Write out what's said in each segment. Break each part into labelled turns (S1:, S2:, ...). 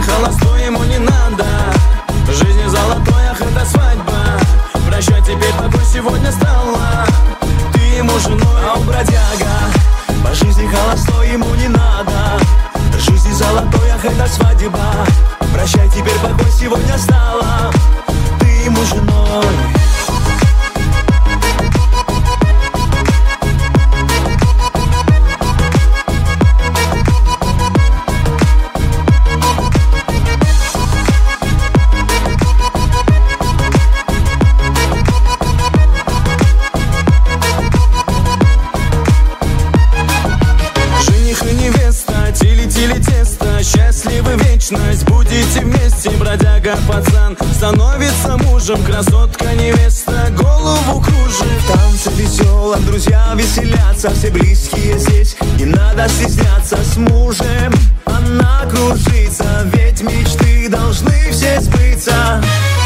S1: холостой, ему не надо. В жизни золотой, ах, это свадьба. Прощай, теперь покой сегодня стала. Ты ему женой, а он бродяга. По жизни холостой, ему не надо. В жизни золотой, ах, это свадьба. Прощай, теперь покой сегодня стала. Ты ему женой. Счастливы вечность, будете вместе. Бродяга пацан становится мужем, красотка невеста голову кружит. Танцы веселом, друзья веселятся, все близкие здесь, не надо стесняться. С мужем она кружится, ведь мечты должны все сбыться.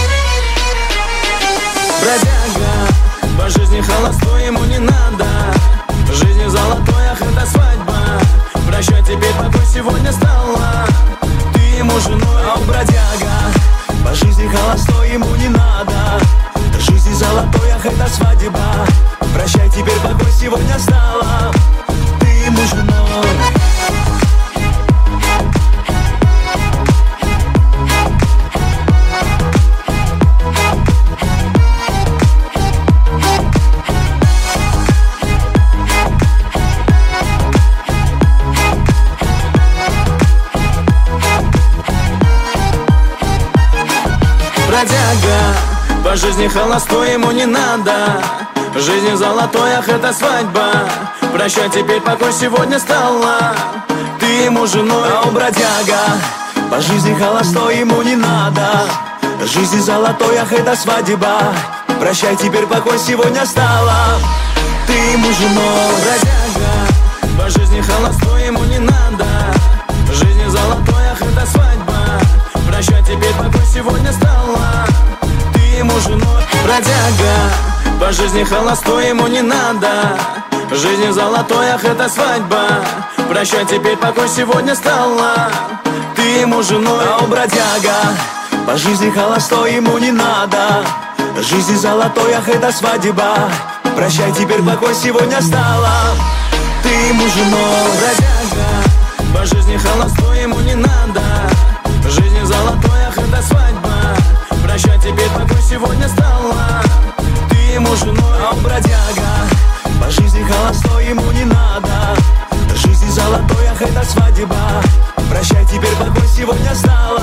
S1: Бродяга, по жизни холостой, ему не надо. В жизни золотой, ах, это свадьба. Прощай, теперь покой сегодня стала. Ты ему женой, а он бродяга. По жизни холостой, ему не надо. В жизни золотой, ах, это свадьба. Прощай, теперь покой сегодня стала. Ты ему женой. Бродяга, по жизни холостой, ему не надо. В жизни золотой, ах, это свадьба. Прощай, теперь покой сегодня стала. Ты ему женой, а он бродяга. По жизни холостой, ему не надо. В жизни золотой, ах, это свадьба. Прощай, теперь покой сегодня стала. Ты ему женой. Бродяга, по жизни холостой, ему не надо. В жизни золотой, ах, это свадьба. Прощай, теперь покой сегодня стала. Ты ему женой. Бродяга, по жизни холостой, ему не надо. В жизни золотой, ах, это свадьба. Прощай, теперь покой сегодня стала. Ты ему женой, а он бродяга. По жизни холостой, ему не надо. В жизни золотой, ах, это свадьба. Прощай, теперь покой сегодня стала. Ты ему женой. Бродяга, по жизни холостой, ему не надо. В жизни золотой, ах, это свадьба. Прощай, теперь покой сегодня стала. Ты ему женой, а он бродяга. По жизни холостой, ему не надо. В жизни золотой, ах, это свадьба. Прощай, теперь покой сегодня стала.